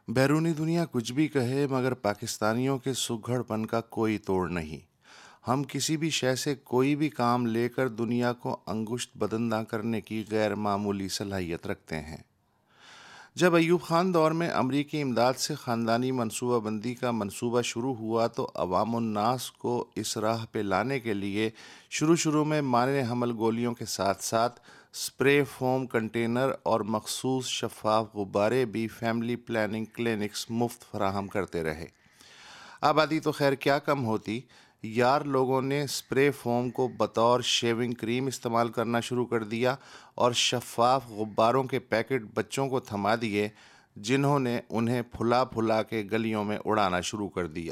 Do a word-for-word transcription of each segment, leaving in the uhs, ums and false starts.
بیرونی دنیا کچھ بھی کہے مگر پاکستانیوں کے سگھڑ پن کا کوئی توڑ نہیں۔ ہم کسی بھی شے سے کوئی بھی کام لے کر دنیا کو انگشت بدندہ کرنے کی غیر معمولی صلاحیت رکھتے ہیں۔ جب ایوب خان دور میں امریکی امداد سے خاندانی منصوبہ بندی کا منصوبہ شروع ہوا تو عوام الناس کو اس راہ پہ لانے کے لیے شروع شروع میں مانع حمل گولیوں کے ساتھ ساتھ سپرے فوم کنٹینر اور مخصوص شفاف غبارے بھی فیملی پلاننگ کلینکس مفت فراہم کرتے رہے۔ آبادی تو خیر کیا کم ہوتی، یار لوگوں نے سپرے فوم کو بطور شیونگ کریم استعمال کرنا شروع کر دیا اور شفاف غباروں کے پیکٹ بچوں کو تھما دیے، جنہوں نے انہیں پھلا پھلا کے گلیوں میں اڑانا شروع کر دیا۔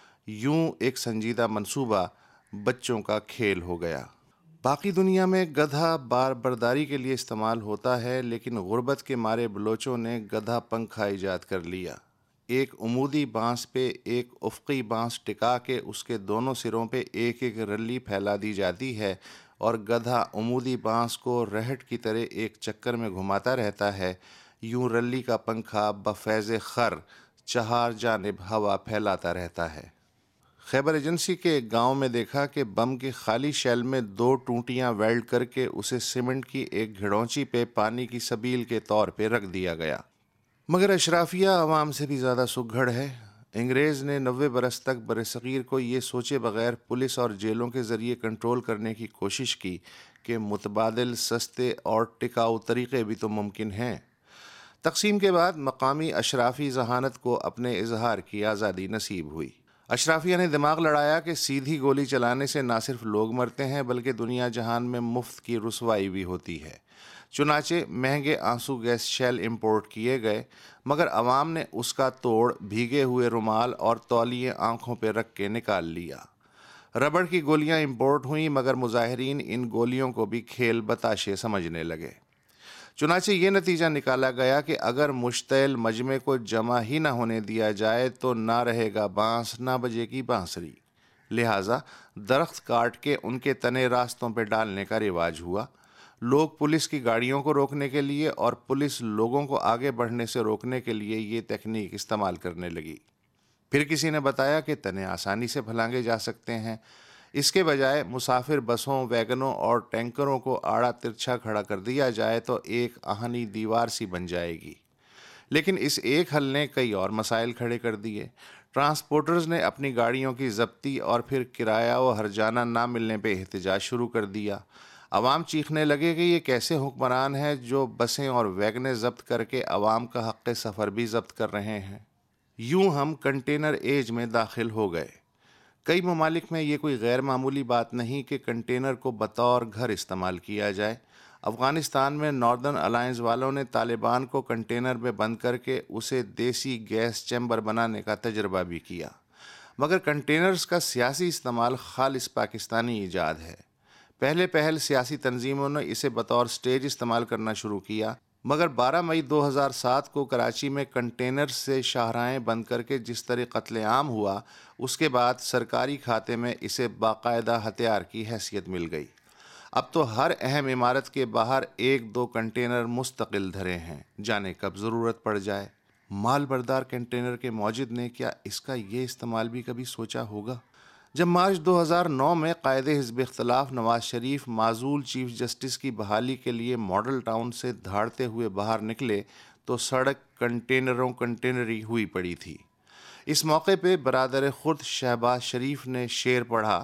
یوں ایک سنجیدہ منصوبہ بچوں کا کھیل ہو گیا۔ باقی دنیا میں گدھا بار برداری کے لیے استعمال ہوتا ہے، لیکن غربت کے مارے بلوچوں نے گدھا پنکھا ایجاد کر لیا۔ ایک عمودی بانس پہ ایک افقی بانس ٹکا کے اس کے دونوں سروں پہ ایک ایک رلی پھیلا دی جاتی ہے اور گدھا عمودی بانس کو رہٹ کی طرح ایک چکر میں گھماتا رہتا ہے۔ یوں رلی کا پنکھا بفیض خر چہار جانب ہوا پھیلاتا رہتا ہے۔ خیبر ایجنسی کے ایک گاؤں میں دیکھا کہ بم کے خالی شیل میں دو ٹونٹیاں ویلڈ کر کے اسے سیمنٹ کی ایک گھڑونچی پہ پانی کی سبیل کے طور پہ رکھ دیا گیا۔ مگر اشرافیہ عوام سے بھی زیادہ سگھڑ ہے۔ انگریز نے نوے برس تک برصغیر کو یہ سوچے بغیر پولیس اور جیلوں کے ذریعے کنٹرول کرنے کی کوشش کی کہ متبادل سستے اور ٹکاؤ طریقے بھی تو ممکن ہیں۔ تقسیم کے بعد مقامی اشرافی ذہانت کو اپنے اظہار کی آزادی نصیب ہوئی۔ اشرافیہ نے دماغ لڑایا کہ سیدھی گولی چلانے سے نہ صرف لوگ مرتے ہیں بلکہ دنیا جہان میں مفت کی رسوائی بھی ہوتی ہے۔ چنانچہ مہنگے آنسو گیس شیل امپورٹ کیے گئے، مگر عوام نے اس کا توڑ بھیگے ہوئے رومال اور تولیے آنکھوں پہ رکھ کے نکال لیا۔ ربڑ کی گولیاں امپورٹ ہوئیں، مگر مظاہرین ان گولیوں کو بھی کھیل بتاشے سمجھنے لگے۔ چنانچہ یہ نتیجہ نکالا گیا کہ اگر مشتعل مجمع کو جمع ہی نہ ہونے دیا جائے تو نہ رہے گا بانس نہ بجے گی بانسری۔ لہٰذا درخت کاٹ کے ان کے تنے راستوں پہ ڈالنے کا رواج ہوا۔ لوگ پولیس کی گاڑیوں کو روکنے کے لیے اور پولیس لوگوں کو آگے بڑھنے سے روکنے کے لیے یہ تکنیک استعمال کرنے لگی۔ پھر کسی نے بتایا کہ تنے آسانی سے پھلانگے جا سکتے ہیں۔ اس کے بجائے مسافر بسوں، ویگنوں اور ٹینکروں کو آڑا ترچھا کھڑا کر دیا جائے تو ایک آہنی دیوار سی بن جائے گی۔ لیکن اس ایک حل نے کئی اور مسائل کھڑے کر دیے۔ ٹرانسپورٹرز نے اپنی گاڑیوں کی ضبطی اور پھر کرایہ و ہرجانہ نہ ملنے پہ احتجاج شروع کر دیا۔ عوام چیخنے لگے کہ یہ کیسے حکمران ہیں جو بسیں اور ویگنیں ضبط کر کے عوام کا حق سفر بھی ضبط کر رہے ہیں۔ یوں ہم کنٹینر ایج میں داخل ہو گئے۔ کئی ممالک میں یہ کوئی غیر معمولی بات نہیں کہ کنٹینر کو بطور گھر استعمال کیا جائے۔ افغانستان میں ناردرن الائنس والوں نے طالبان کو کنٹینر میں بند کر کے اسے دیسی گیس چیمبر بنانے کا تجربہ بھی کیا۔ مگر کنٹینرز کا سیاسی استعمال خالص پاکستانی ایجاد ہے۔ پہلے پہل سیاسی تنظیموں نے اسے بطور سٹیج استعمال کرنا شروع کیا، مگر بارہ مئی دو ہزار سات کو کراچی میں کنٹینر سے شاہراہیں بند کر کے جس طرح قتل عام ہوا، اس کے بعد سرکاری کھاتے میں اسے باقاعدہ ہتھیار کی حیثیت مل گئی۔ اب تو ہر اہم عمارت کے باہر ایک دو کنٹینر مستقل دھرے ہیں، جانے کب ضرورت پڑ جائے۔ مال بردار کنٹینر کے موجد نے کیا اس کا یہ استعمال بھی کبھی سوچا ہوگا؟ جب مارچ دو ہزار نو میں قائد حزب اختلاف نواز شریف معزول چیف جسٹس کی بحالی کے لیے ماڈل ٹاؤن سے دھاڑتے ہوئے باہر نکلے تو سڑک کنٹینروں کنٹینری ہوئی پڑی تھی۔ اس موقع پہ برادر خود شہباز شریف نے شعر پڑھا: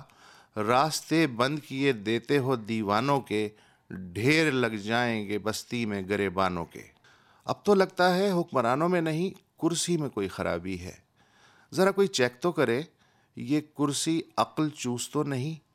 راستے بند کیے دیتے ہو دیوانوں کے، ڈھیر لگ جائیں گے بستی میں گریبانوں کے۔ اب تو لگتا ہے حکمرانوں میں نہیں، کرسی میں کوئی خرابی ہے۔ ذرا کوئی چیک تو کرے، یہ کرسی عقل چوس تو نہیں؟